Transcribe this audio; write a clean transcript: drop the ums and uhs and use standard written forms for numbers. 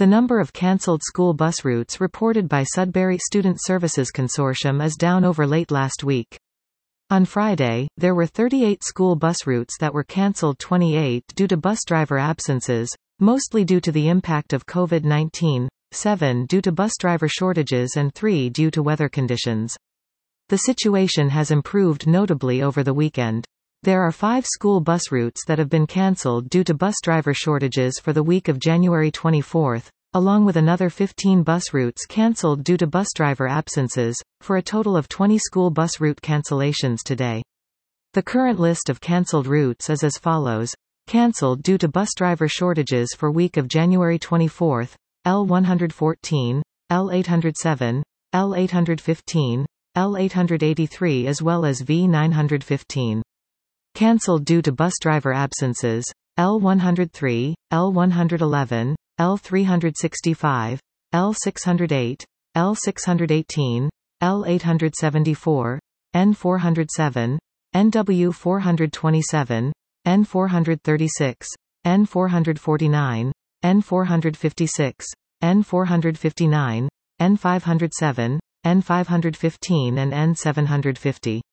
The number of cancelled school bus routes reported by Sudbury Student Services Consortium is down over late last week. On Friday, there were 38 school bus routes that were cancelled, 28 due to bus driver absences, mostly due to the impact of COVID-19, 7 due to bus driver shortages and 3 due to weather conditions. The situation has improved notably over the weekend. There are 5 school bus routes that have been cancelled due to bus driver shortages for the week of January 24, along with another 15 bus routes cancelled due to bus driver absences, for a total of 20 school bus route cancellations today. The current list of cancelled routes is as follows. Cancelled due to bus driver shortages for week of January 24, L114, L807, L815, L883 as well as V915. Cancelled due to bus driver absences, L103, L111, L365, L608, L618, L874, N407, NW427, N436, N449, N456, N459, N507, N515 and N750.